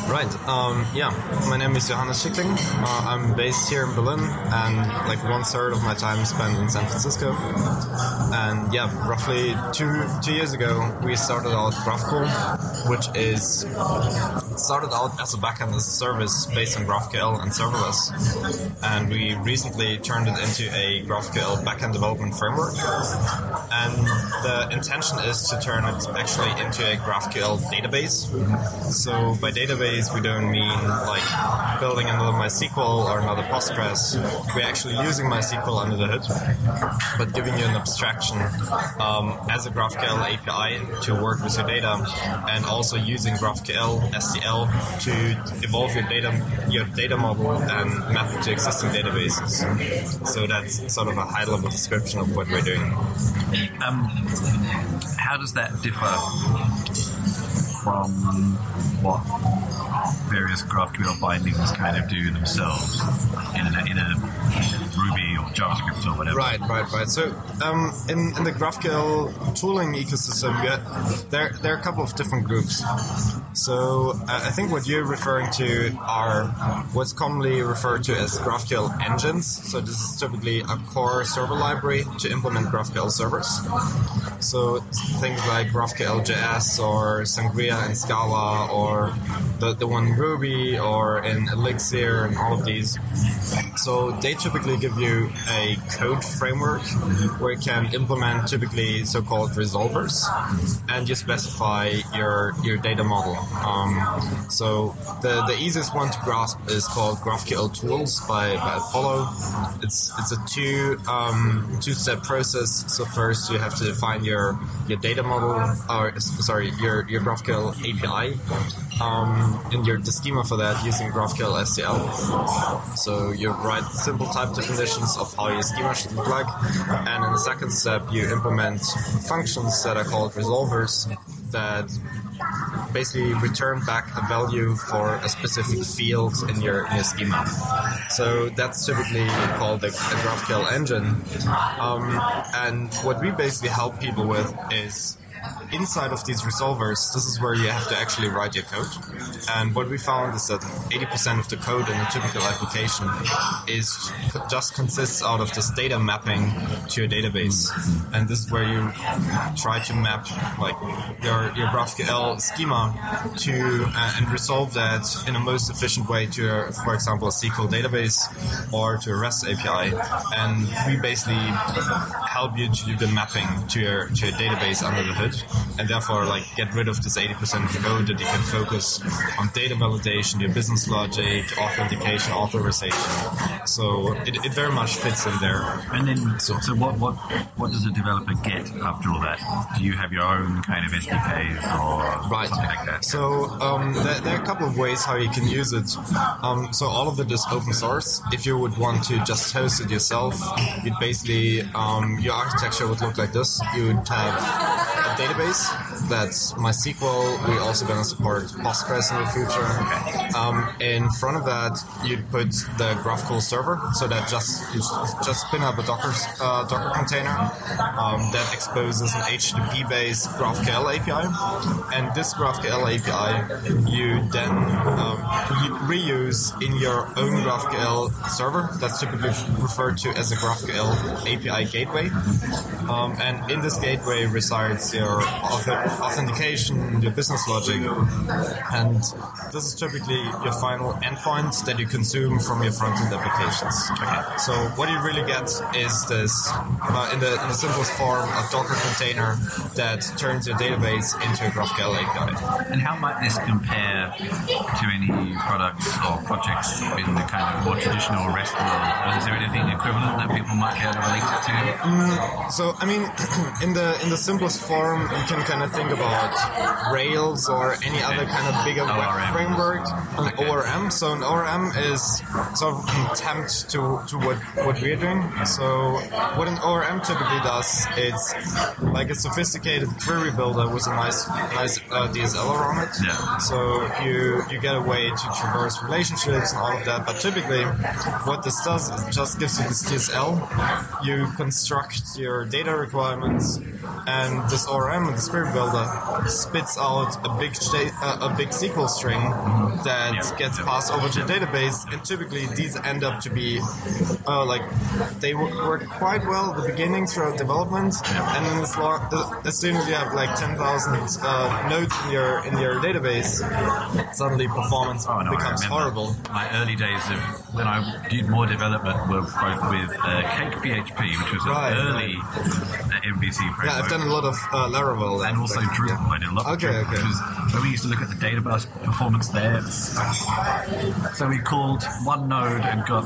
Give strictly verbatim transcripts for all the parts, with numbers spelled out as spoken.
Right. Um, yeah. My name is Johannes Schickling. Uh, I'm based here in Berlin, and like one third of my time is spent in San Francisco. And yeah, roughly two two years ago, we started out GraphQL, which is started out as a backend as a service based on GraphQL and serverless. And we recently turned it into a GraphQL backend development framework. And the intention is to turn it actually into a GraphQL database. So by database, we don't mean like building another MySQL or another Postgres. We're actually using MySQL under the hood, but giving you an abstraction um, as a GraphQL A P I to work with your data, and also using GraphQL S D L to evolve your data your data model and map it to existing databases. So that's sort of a high-level description of what we're doing. Um, how does that differ from what various GraphQL bindings kind of do themselves in a, in a Ruby or JavaScript or whatever? Right, right, right. So um, in, in the GraphQL tooling ecosystem, yeah, there, there are a couple of different groups. So uh, I think what you're referring to are what's commonly referred to as GraphQL engines. So this is typically a core server library to implement GraphQL servers. So things like GraphQL J S or Sangria in Scala, or the, the one in Ruby or in Elixir, and all of these. So they typically give you a code framework where you can implement typically so-called resolvers, and you specify your your data model. Um, so the, the easiest one to grasp is called GraphQL Tools by, by Apollo. It's it's a two um, two step process. So first you have to define your your data model, or sorry, your your GraphQL A P I, um, and your the schema for that using GraphQL S D L. So you write simple type definitions of how your schema should look like, and in the second step you implement functions that are called resolvers that basically return back a value for a specific field in your in your schema. So that's typically called the, the GraphQL engine. Um, and what we basically help people with is, inside of these resolvers, this is where you have to actually write your code. And what we found is that eighty percent of the code in a typical application is just consists out of this data mapping to your database. And this is where you try to map like your, your GraphQL schema to uh, and resolve that in the most efficient way to, your, for example, a S Q L database or to a REST A P I. And we basically help you to do the mapping to your to your database under the hood, and therefore like get rid of this eighty percent of code that you can focus on data validation, your business logic, authentication, authorization. So it, it very much fits in there. And then, so, so what, what what does a developer get after all that? Do you have your own kind of S D Ks or right. something like that? So um, there, there are a couple of ways how you can use it. Um, so all of it is open source. If you would want to just host it yourself, you'd basically, um, your architecture would look like this. You would have a database that's MySQL. We're also going to support Postgres in the future. Okay. Um, in front of that, you'd put the GraphQL server, so that just you just spin up a Docker uh, Docker container um, that exposes an H T T P-based GraphQL A P I, and this GraphQL A P I you then um, you reuse in your own GraphQL server. That's typically referred to as a GraphQL A P I gateway, um, and in this gateway resides your auth- authentication, your business logic, and this is typically your final endpoint that you consume from your front-end applications. Okay. So what you really get is this, uh, in, the, in the simplest form, a Docker container that turns your database into a GraphQL A P I. And how might this compare to any products or projects in the kind of more traditional REST world? Is there anything equivalent that people might be able to relate it to? Mm, so, I mean, in the in the simplest form, you can kind of think about Rails or any other kind of bigger O R M. web framework, an Okay. O R M. So an O R M is sort of an attempt to, to what, what we're doing. So what an O R M typically does, it's like a sophisticated query builder with a nice nice uh, D S L around it. Yeah. So you you get a way to traverse relationships and all of that. But typically, what this does is it just gives you this D S L. You construct your data requirements, and this O R M and this query builder folder spits out a big j- uh, a big S Q L string that Yeah. gets Yeah. passed over to the database, and typically these end up to be uh, like they w- work quite well at the beginning throughout development, and then as, long, uh, as soon as you have like ten thousand uh, nodes in your in your database, suddenly performance Oh, no, I becomes remember horrible. My early days of when I did more development were both with uh, Cake P H P, which was an Right, early uh, M V C framework. Yeah, I've done a lot of uh, Laravel and also like, Drupal. yeah. I did a lot of Okay, Drupal, okay. which was when we used to look at the database performance there. So we called one node and got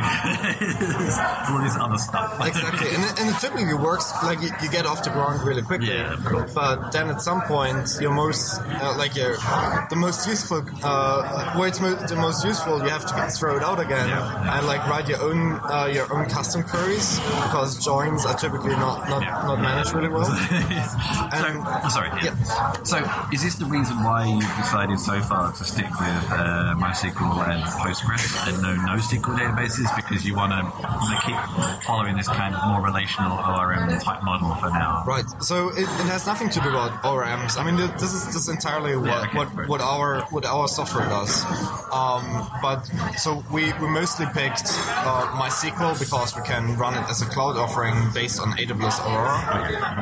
all this other stuff. Exactly, and it, and it typically works like you, you get off the ground really quickly. Yeah, of course. But then at some point, your most uh, like your the most useful uh, where it's mo- the most useful, you have to get throw it out again Yeah, yeah. and like write your own uh, your own custom queries because joins are typically not not, Yeah. not managed really well. so, And- oh, sorry. Yeah. So, is this the reason why you've decided so far to stick with uh, MySQL and Postgres and no NoSQL databases because you want to keep following this kind of more relational O R M type model for now? Right. So it, it has nothing to do about O R Ms. I mean, th- this is this is entirely what, Yeah, okay, what, right. what our what our software does. Um, but so we, we mostly picked uh, MySQL because we can run it as a cloud offering based on A W S Aurora,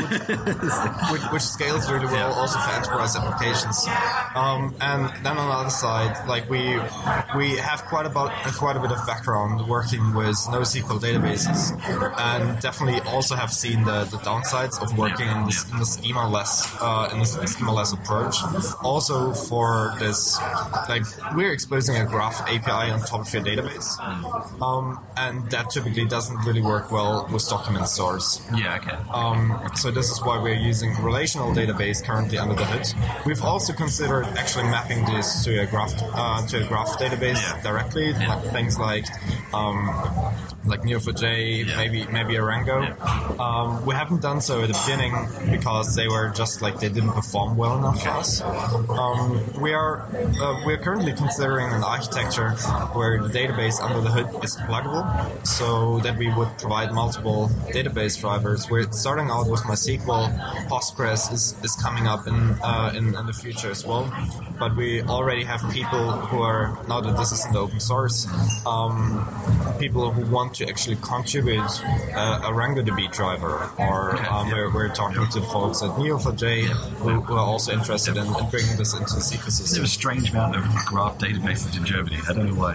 which, which, which scales really well also for enterprise applications. Um, and then on the other side, like we we have quite about quite a bit of background working with NoSQL databases, and definitely also have seen the, the downsides of working in this, in the schema-less uh, in this schema-less approach. Also, for this, like we're exposing a graph A P I on top of your database, um, and that typically doesn't really work well with document stores. Yeah, okay. Um, so this is why we're using a relational database currently under the hood. We've also considered actually mapping this to a graph uh, to a graph database Yeah. directly, Yeah. like things like um, like N E O four j, Yeah. maybe maybe Arango. Um, we haven't done so at the beginning because they were just like they didn't perform well enough for us. Um, we are uh, we're currently considering an architecture where the database under the hood is pluggable, so that we would provide multiple database drivers. We're starting out with MySQL. Postgres is, is coming up in, uh, in in the future as well, but we already have people who are, now that this is in the open source, um, people who want to actually contribute uh, a RangoDB driver, or um, we're, we're talking to folks at N E O four j who, who are also interested in, in bringing this into the There's a ecosystem. strange amount of graph databases in Germany. I don't know why.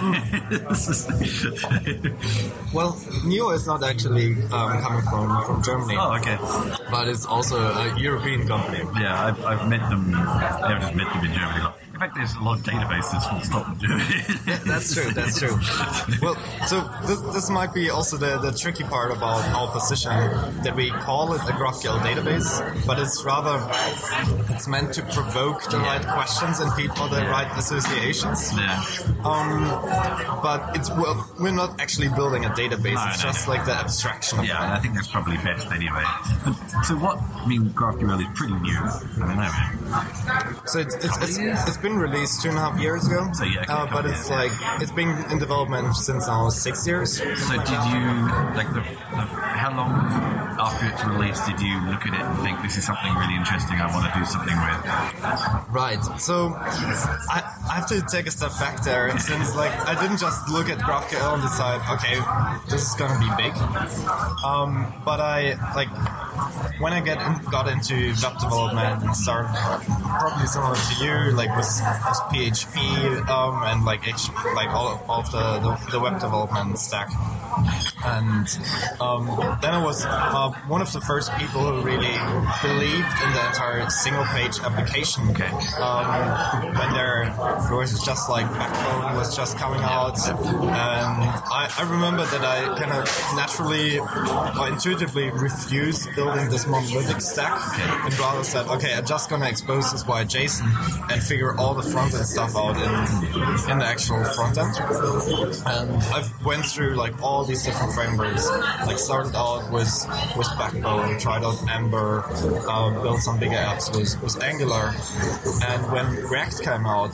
Well, N E O is not actually um, coming from, from Germany, oh, okay. but it's also a European company. Yeah, I've, I've met them. I've just met them in Germany. In fact, there's a lot of databases full stop in Germany. That's true. That's true. Well, so this, this might be also the, the tricky part about our position, that we call it a GraphQL database, but it's rather it's meant to provoke the right questions and people the right associations. Yeah. Um, but it's well, we're not actually building a database. No, it's no, just no. like the abstraction of Yeah, and I think that's probably best anyway. But, so what? I mean, GraphQL is pretty new. I don't know. So it's it's, it's, it's been released two and a half years ago. So, yeah, okay, uh, but couple it's years, like it's been in development since now six years. So did you like the, the how long after it's released did you look at it and think this is something really interesting I want to do something with? Right. So I, I have to take a step back there, and since like I didn't just look at GraphQL and decide, okay, this is gonna be big. Um, but I like when I get in, got into web development and started probably similar to you, like with, with P H P um, and like H, like all of, all of the, the the web development stack. And um, then I was uh, one of the first people who really believed in the entire single-page application. Okay. Um, when there, there was just like Backbone was just coming out, and I, I remember that I kind of naturally or intuitively refused building this monolithic stack, and rather said, okay, I'm just gonna expose this via JSON and figure all the front-end stuff out in in the actual front-end. And I've went through like all these different frameworks. Like started out with with Backbone, tried out Ember, uh, built some bigger apps with, with Angular, and when React came out, and I was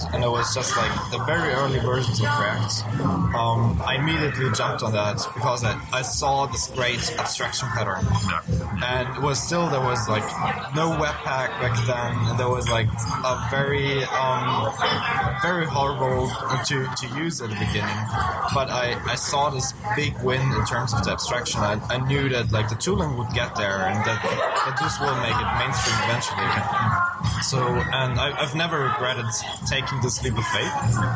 was just like the very early versions of React, um, I immediately jumped on that because I, I saw this great abstraction pattern. Yeah. And it was still, there was like no Webpack back then, and there was like a very, um, very horrible to, to use at the beginning. But I, I saw this big win in terms of the abstraction. I, I knew that like the tooling would get there and that, that this will make it mainstream eventually. So, and I, I've never regretted taking this leap of faith.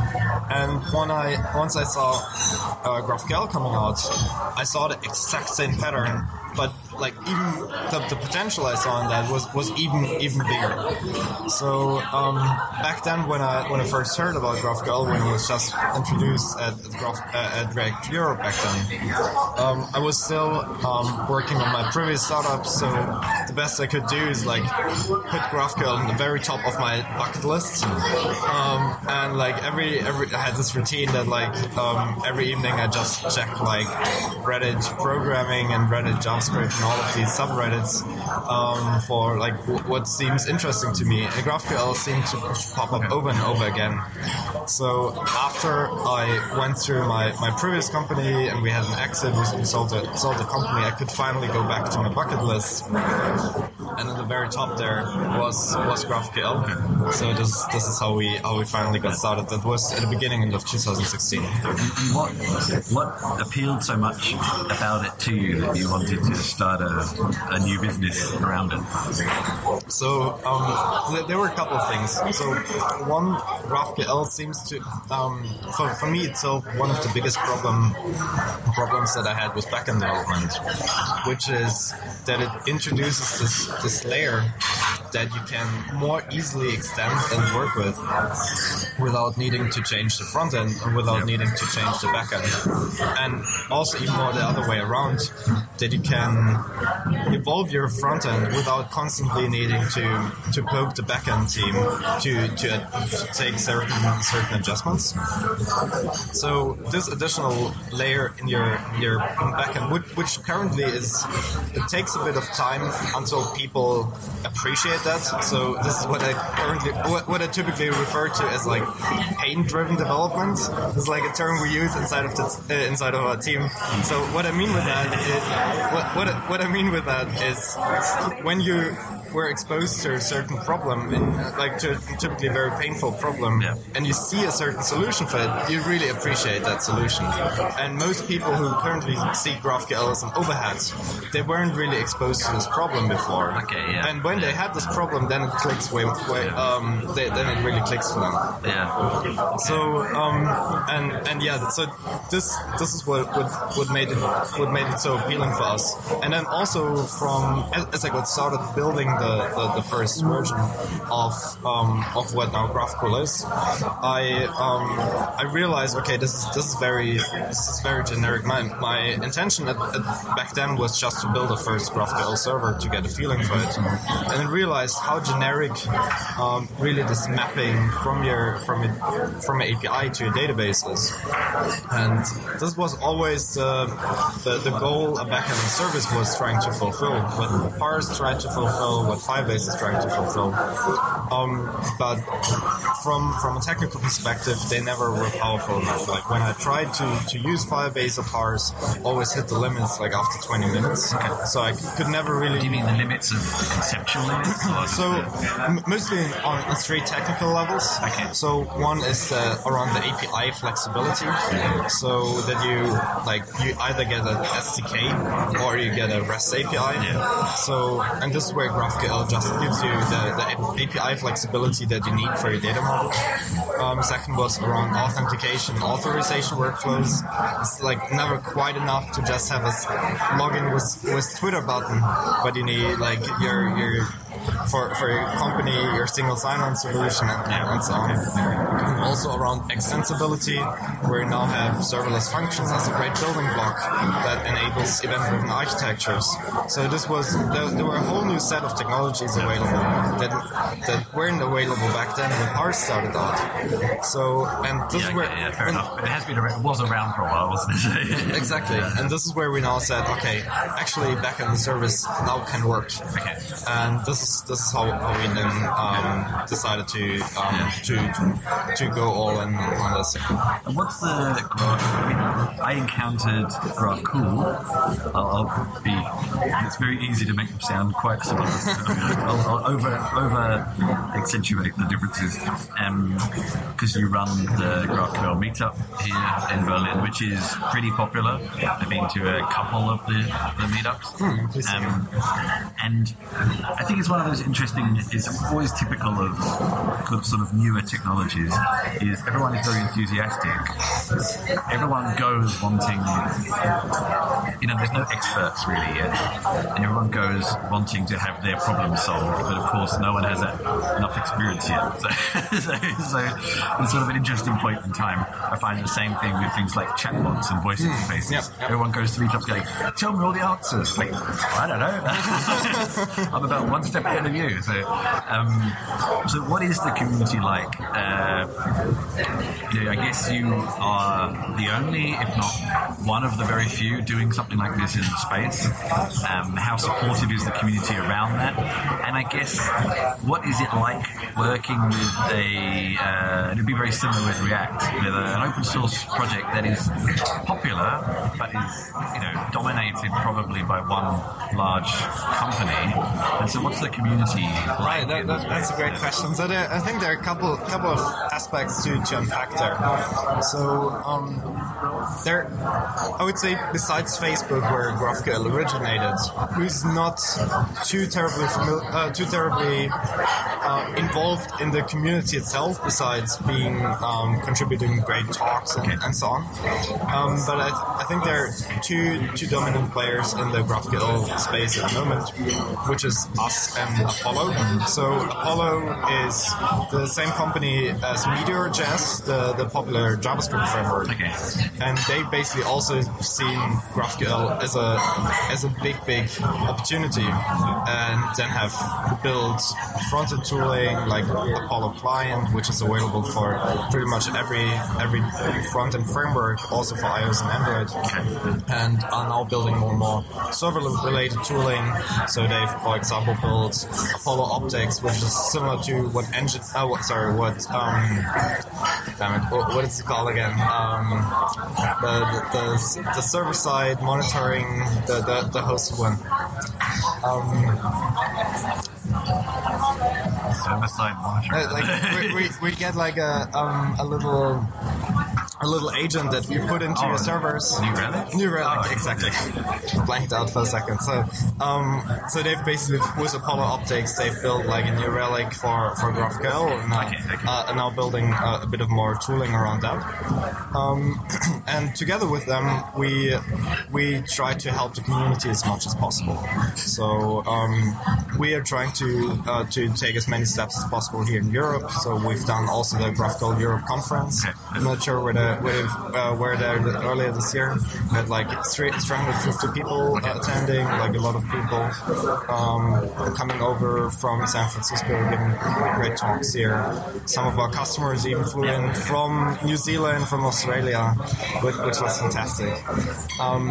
And when I, once I saw uh, GraphQL coming out, I saw the exact same pattern, but like even the, the potential I saw in that was, was even even bigger. So um, back then when I when I first heard about GraphQL, when it was just introduced at at, Graph, uh, at React Europe back then, um, I was still um, working on my previous startup. So the best I could do is like put GraphQL on the very top of my bucket list, um, and like every every I had this routine that like um, every evening I just check like Reddit programming and Reddit JavaScript and all of these subreddits um, for like w- what seems interesting to me. And GraphQL seemed to pop up over and over again. So after I went through my, my previous company and we had an exit, we sold the, sold the company, I could finally go back to my bucket list. And at the very top there was was GraphQL. So this this is how we how we finally got started. That was at the beginning of two thousand sixteen. And what what appealed so much about it to you that you wanted to start a, a new business around it? So um, th- there were a couple of things. So one, GraphQL seems to um, for for me itself one of the biggest problem problems that I had was backend development, which is that it introduces this this layer that you can more easily extend and work with without needing to change the front end and without yep. needing to change the back end. And also even more the other way around, that you can evolve your front end without constantly needing to, to poke the back end team to, to, uh, to take certain certain adjustments. So this additional layer in your your backend, which, which currently is, it takes a bit of time until people appreciate that. So this is what I currently, what, what I typically refer to as like pain-driven development. It's like a term we use inside of the, uh, inside of our team. So what I mean with that is, what what what I mean with that is when you were exposed to a certain problem, in, like to a typically very painful problem, yeah. and you see a certain solution for it, you really appreciate that solution. And most people who currently see GraphQL as an overhead, they weren't really exposed to this problem before. Okay, yeah. And when they had this problem, then it clicks way, way um, they, then it really clicks for them. Yeah. So um, and and yeah, so this this is what what, what made it what made it so appealing for us. And then also from as, as I got started building The, the, the first version of um, of what now GraphQL is, I um, I realized okay this is this is very this is very generic. My my intention at, at back then was just to build a first GraphQL server to get a feeling for it, and then realized how generic um, really this mapping from your from it from an A P I to a database is, and this was always the the, the goal a backend service was trying to fulfill, what Parse tried to fulfill, what Firebase is trying to fulfill. Um, but from from a technical perspective, they never were powerful enough. Like when I tried to, to use Firebase or Parse, always hit the limits like after twenty minutes. Okay. So I could never really... Do you mean the limits of conceptual limits? Or so m- mostly on, on three technical levels. Okay. So one is uh, around the A P I flexibility. So that you like you either get an S D K or you get a REST A P I. Yeah. So and this is where GraphQL just gives you the, the A P I flexibility that you need for your data model. Um, second was around authentication, authorization workflows. It's like never quite enough to just have a login with with Twitter button, but you need like your your for for your company your single sign-on solution and, and so on. And also around extensibility, where you now have serverless functions as a great building block that enables event-driven architectures. So this was there, there were a whole new set of technologies available that that weren't available back then when Parse started out. So and this yeah, is where yeah, yeah, fair enough. It has been around, it was around for a while, wasn't it? Exactly. Yeah. And this is where we now said, okay, actually backend service now can work. Okay. And this is this this is how, how we then um, decided to um, Yeah. to to go all in on this. And what's the graph? I mean, I encountered GraphCool. I'll, I'll be. It's very easy to make them sound quite similar. I'll, I'll over over accentuate the differences because um, you run the GraphQL meetup here in Berlin, which is pretty popular. I've been to a couple of the, the meetups, Hmm, um, and I think it's one of those interesting. It's always typical of, of sort of newer technologies. Is everyone is very enthusiastic. Everyone goes wanting, you know, there's no experts really yet, and everyone goes wanting to have their problem solved. But of course, no one has that, enough experience yet. So, so, so it's sort of an interesting point in time. I find the same thing with things like chatbots and voice interfaces. Yep, yep. Everyone goes to meetups going, "Tell me all the answers." Like, I don't know. I'm about one step ahead of you. So, um, so what is the community like? Uh, you know, I guess you are the only, if not one of the very few, doing something like this in space. Um, how supportive is the community around that? And I guess, what is it like working with a, uh, it'd be very similar with React, with a, an open source project that is popular, but is, you know, dominated probably by one large company. And so what's the community like? Right, that, that, that's a great question. So there, I think there are a couple couple of aspects to, to unpack there. So um, there, I would say besides Facebook, where GraphQL originated, who's not too terribly familiar, uh, too terribly uh, involved in the community itself, besides being um, contributing great talks and, Okay. and so on. Um, but I, th- I think there are two two dominant players in the GraphQL space at the moment, which is us and Apollo. So Apollo is the same company as Meteor.js, the, the popular JavaScript framework. Okay. And they basically also seen GraphQL as a as a big, big opportunity, and then have built front-end tooling like Apollo Client, which is available for pretty much every every front-end framework, also for iOS and Android, and are now building more and more server-related tooling. So they've, for example, built Apollo Optics, which is similar to what engine. Oh, what, sorry, what? Um, damn it, what, what is it called again? Um, the, the the server-side monitoring, the the, the hosted one. Um, Server-side monitoring. uh, like we, we, we get like a um, a little a little agent that we put into Oh, your servers. New Relic? New Relic, Oh, exactly. Blanked out for a second. So, um, so they've basically with Apollo Optics, they've built like a New Relic for for GraphQL, and now, Okay, okay. uh, and now building uh, a bit of more tooling around that. Um, and together with them, we we try to help the community as much as possible. So um, we are trying to uh, to take as many steps as possible here in Europe. So we've done also the GraphQL Europe conference. Okay. I'm not sure whether where uh, were there earlier this year. We had like three hundred fifty people uh, attending, like a lot of people um, coming over from San Francisco, giving great talks here. Some of our customers even flew in from New Zealand, from Australia, which, which was fantastic. Um,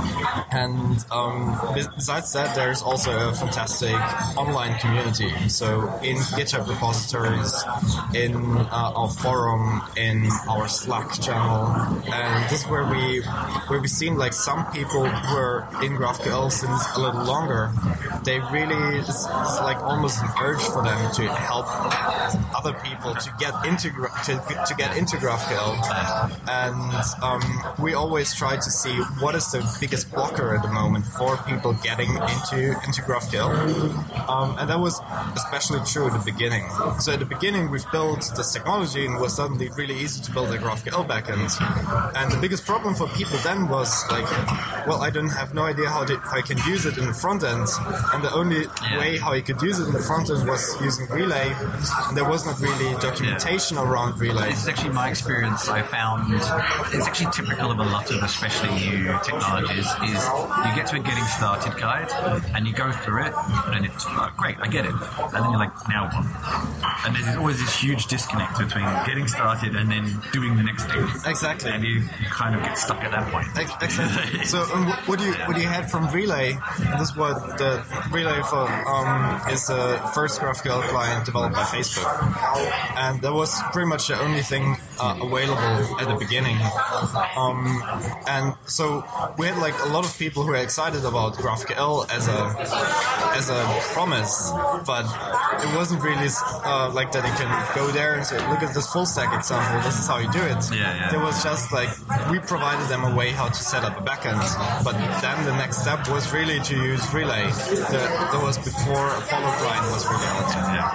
and um, besides that, there's also a fantastic online community. So in GitHub repositories, in uh, our forum, in our Slack channel, and this is where we where we've seen like some people who are in GraphQL since a little longer. They really it's, it's like almost an urge for them to help other people to get into gra- to, to get into GraphQL, and um, we always try to see what is the biggest blocker at the moment for people getting into into GraphQL, um, and that was especially true at the beginning. So at the beginning, we've built this technology, and it was suddenly really easy to build a GraphQL backend. And the biggest problem for people then was like, well, I don't have no idea how, to, how I can use it in the front end, and the only Yeah. way how I could use it in the front end was using Relay, and there was not really documentation Yeah. around Relay. This is actually my experience. I found it's actually typical of a lot of especially new technologies is you get to a getting started guide and you go through it and it's oh, great, I get it. And then you're like, now what? And there's always this huge disconnect between getting started and then doing the next thing. Exactly. And you kind of get stuck at that point. Exactly. So um, what you what you had from Relay, this is what the Relay for um, is the first GraphQL client developed by Facebook, and that was pretty much the only thing uh, available at the beginning. Um, and so we had like a lot of people who were excited about GraphQL as a as a promise, but it wasn't really uh, like that you can go there and say, look at this full stack example, this is how you do it. Yeah, yeah. There was just like, we provided them a way how to set up a backend, but then the next step was really to use Relay. The, that was before Apollo client was really out.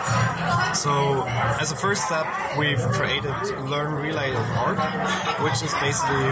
Yeah. So as a first step, we've created learn relay dot org, which is basically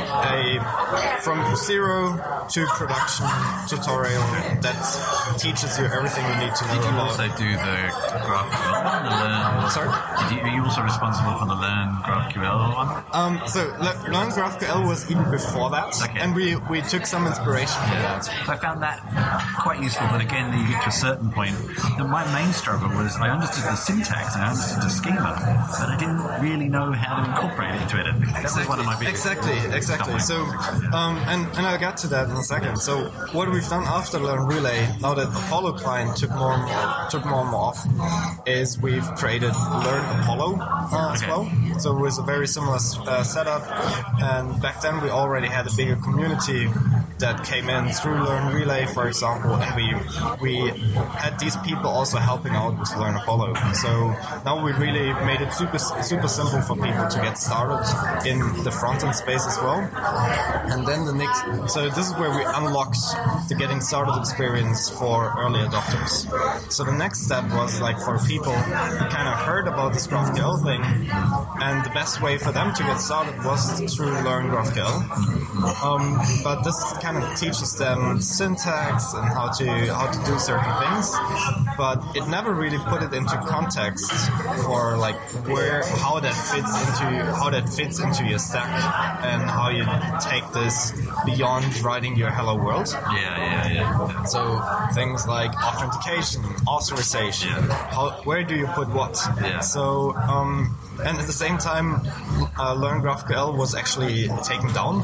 a from zero to production tutorial that teaches you everything you need to know Did you about. also do the GraphQL one? The learn, Sorry? Did you, are you also responsible for the Learn GraphQL one? Um, so Le- Learn GraphQL was even before that, Okay. and we, we took some inspiration from that. I found that quite useful, but again, you get to a certain point. And my main struggle was I understood the syntax and I understood the schema, but I didn't really know how to incorporate it into it. That Exactly. was one of my biggest Exactly, exactly. So, um, and, and I'll get to that in a second. So, what we've done after Learn Relay, now that Apollo client took more and more, took more and more off, is we've created Learn Apollo uh, as Okay. well. So it was a very similar uh, setup, and back then we already had a bigger community that came in through Learn Relay, for example, and we we had these people also helping out with Learn Apollo. So now we really made it super super simple for people to get started in the front-end space as well. And then the next, so this is where we unlocked the getting started experience for early adopters. So the next step was like for people who kind of heard about this GraphQL thing, and the best way for them to get started was through Learn GraphQL. Um, but this kind of teaches them syntax and how to how to do certain things, but it never really put it into context for like where how that fits into how that fits into your stack and how you take this beyond writing your hello world. Yeah, yeah, yeah. So things like authentication, authorization, Yeah. how, where do you put what? Yeah. So, um, and at the same time, uh, Learn GraphQL was actually taken down.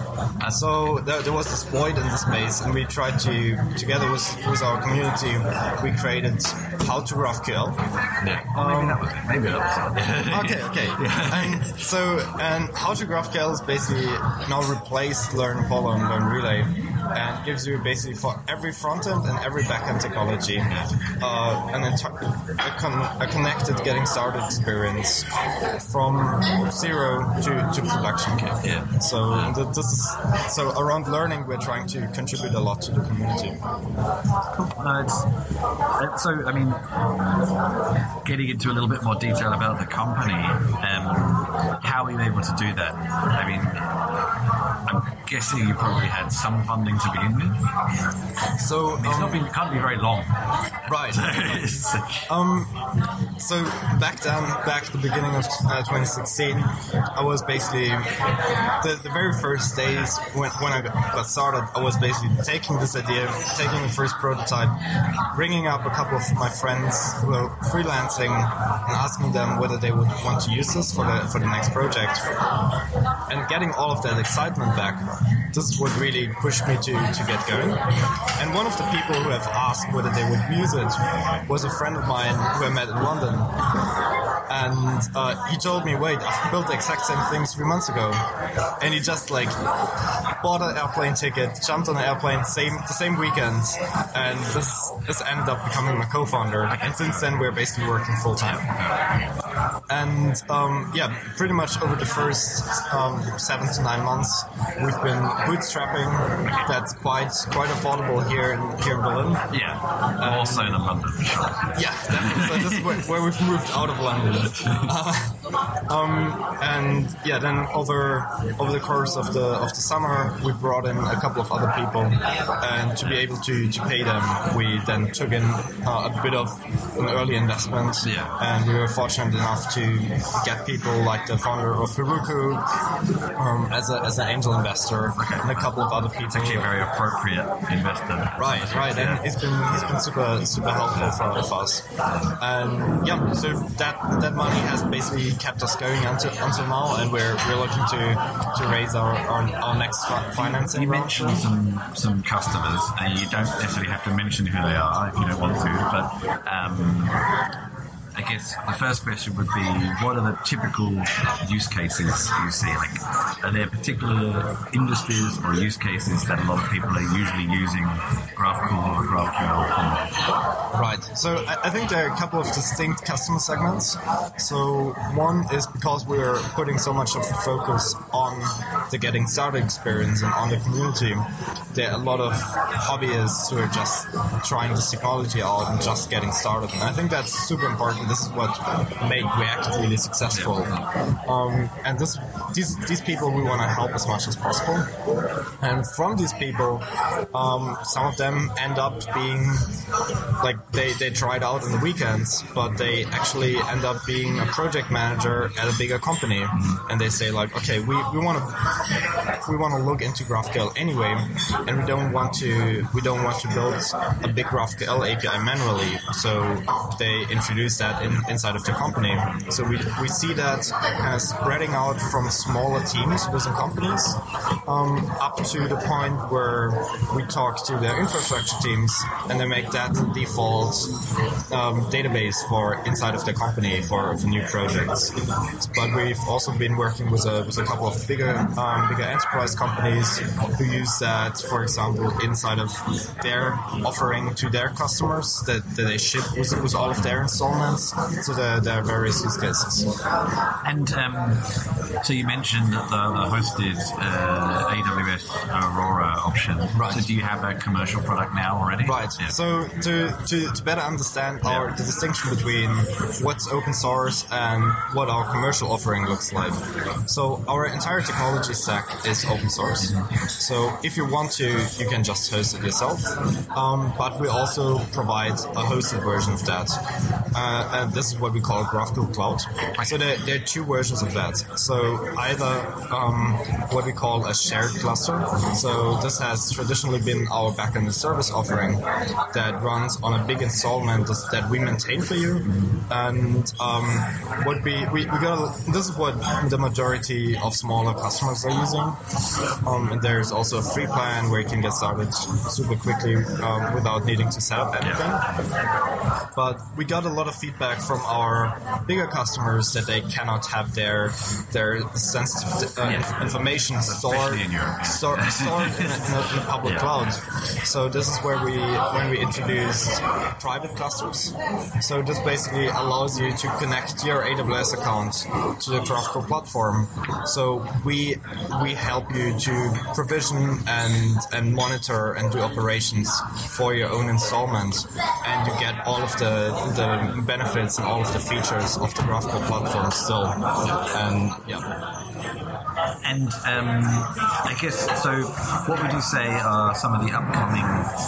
So there, there was this void in the space, and we tried to, together with, with our community, we created How to GraphQL. Yeah. Maybe that was it. Maybe that was it. Okay, okay. And so, and How to GraphQL is basically now replaced Learn Apollo and Learn Relay, and gives you basically for every front-end and every back-end technology uh, an enti- a, con- a connected getting started experience from zero to, to production. Yeah. So th- this is so around learning, we're trying to contribute a lot to the community. No, it's, it's so. I mean, getting into a little bit more detail about the company, um, how are you able to do that? I mean, I'm guessing you probably had some funding to begin with. So It's um, not been, it can't be very long. right. It's- Um, so back then, back at the beginning of uh, twenty sixteen, I was basically the, the very first days when, when I got started, I was basically taking this idea, taking the first prototype, ringing up a couple of my friends who were freelancing and asking them whether they would want to use this for the for the next project, and getting all of that excitement back. This is what really pushed me to, to get going. And one of the people who have asked whether they would use it was a friend of mine who I met in London. And uh, he told me, wait, I've built the exact same thing three months ago. And he just like bought an airplane ticket, jumped on an airplane same the same weekend, and this this ended up becoming my co-founder. And since then, we're basically working full time. And um, yeah, pretty much over the first um, seven to nine months, we've been bootstrapping. That's quite quite affordable here in here in Berlin. yeah. Also in London, for sure. Yeah, definitely. So this is where, where we've moved out of London. Uh, um, and yeah, then over over the course of the of the summer, we brought in a couple of other people, and to be able to, to pay them, we then took in uh, a bit of an early investment. Yeah. And we were fortunate enough enough to get people like the founder of Heroku um, as a as an angel investor, okay. and a couple of other people. It's actually a very appropriate investor. Right, right, yeah. and he's been he's been super super helpful for all of us. And yeah, so that that money has basically kept us going until until now, and we're we're looking to to raise our our, our next financing. You mentioned some some customers, and you don't necessarily have to mention who they are if you don't want to, but um, I guess the first question would be, what are the typical use cases you see? Like, are there particular industries or use cases that a lot of people are usually using GraphQL or GraphQL for? Right. So I, I think there are a couple of distinct customer segments. So one is because we're putting so much of the focus on the getting started experience and on the community, there are a lot of hobbyists who are just trying this technology out and just getting started. And I think that's super important. This is what made React really successful. Um, and this, these, these people we want to help as much as possible. And from these people, um, some of them end up being like they, they try it out on the weekends, but they actually end up being a project manager at a bigger company. And they say like, okay, we, we want to we want to look into GraphQL anyway, and we don't want to we don't want to build a big GraphQL A P I manually. So they introduce that in, inside of the company. So we we see that kind of spreading out from smaller teams within companies um, up to the point where we talk to their infrastructure teams and they make that the default um, database for inside of the company for, for new projects. But we've also been working with a with a couple of bigger um, bigger enterprise companies who use that, for example, inside of their offering to their customers that, that they ship with, with all of their installments. So there, there are various use cases. And um, so you mentioned the, the hosted uh, A W S Aurora option. Right. So do you have a commercial product now already? Right. Yeah. So to, to, to better understand our Yeah. the distinction between what's open source and what our commercial offering looks like. So our entire technology stack is open source. So if you want to, you can just host it yourself. Um, but we also provide a hosted version of that. Uh, and this is what we call GraphQL Cloud. So there, there are two versions of that. So either um, what we call a shared cluster. So this has traditionally been our backend as service offering that runs on a big installment that we maintain for you. And um, what we, we, we got, this is what the majority of smaller customers are using. Um, and there's also a free plan where you can get started super quickly um, without needing to set up anything. But we got a lot of feedback from our bigger customers that they cannot have their their sensitive uh, Yeah. information stored in Europe. stored, stored in, a, in, a, in a public Yeah. cloud. So this is where we when we introduced private clusters. So this basically allows you to connect your A W S account to the GraphQL platform. So we we help you to provision and and monitor and do operations for your own installment, and you get all of the the benefits and all of the features of the GraphQL platform still. And yeah. And um, I guess, so what would you say are some of the upcoming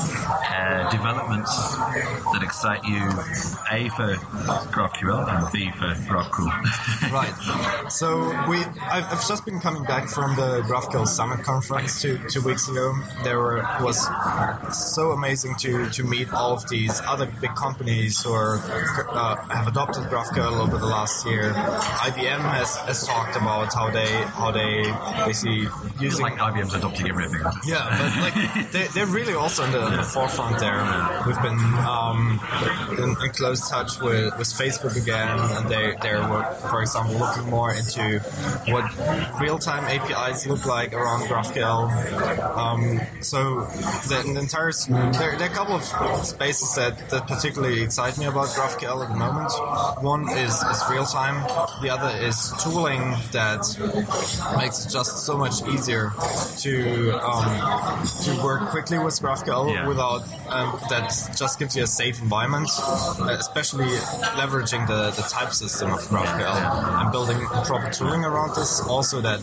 uh, developments that excite you, A, for GraphQL and B, for GraphQL? Right. So we, I've, I've just been coming back from the GraphQL Summit conference two two weeks ago. There were was so amazing to to meet all of these other big companies who are uh, have adopted GraphQL over the last year. I B M has, has talked about how they how they basically using Like I B M's adopting everything. yeah, but like they, they're really also in the, in the forefront there. We've been um, in, in close touch with, with Facebook again, and they they're for example looking more into what real-time A P Is look like around GraphQL. Um, so the, the entire there, there are a couple of spaces that, that particularly excite me about GraphQL at the moment. One is, is real-time. The other is tooling that makes it just so much easier to um, to work quickly with GraphQL Yeah. without um, that just gives you a safe environment, uh, especially leveraging the, the type system of GraphQL and building proper tooling around this. Also, that uh,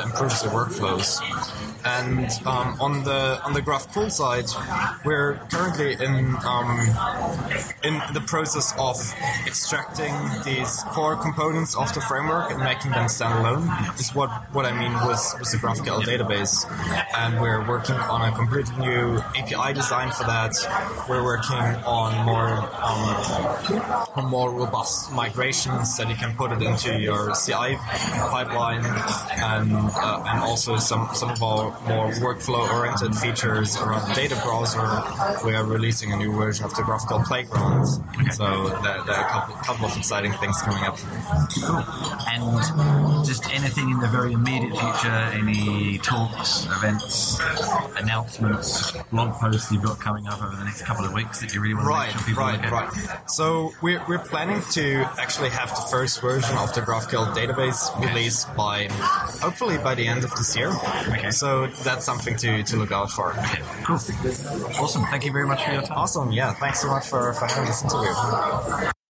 improves your workflows. And um, on the on the GraphQL side, we're currently in um, in the process of extracting these core components of the framework and making them standalone. Is what, what I mean with, with the GraphQL database. And we're working on a completely new A P I design for that. We're working on more um, on more robust migrations that you can put it into your C I pipeline, and uh, and also some some of our more workflow-oriented features around the data browser. We are releasing a new version of the GraphQL Playground, Okay. so there, there are a couple, couple of exciting things coming up. Cool. And just anything in the very immediate future, any talks, events, announcements, blog posts you've got coming up over the next couple of weeks that you really want to Right, make sure people right, look at? right. So we're, we're planning to actually have the first version of the GraphQL database released by, hopefully by the end of this year. Okay. So that's something to, to look out for. Okay, cool. Awesome. Thank you very much for your time. Awesome. Yeah. Thanks so much for, for having this interview.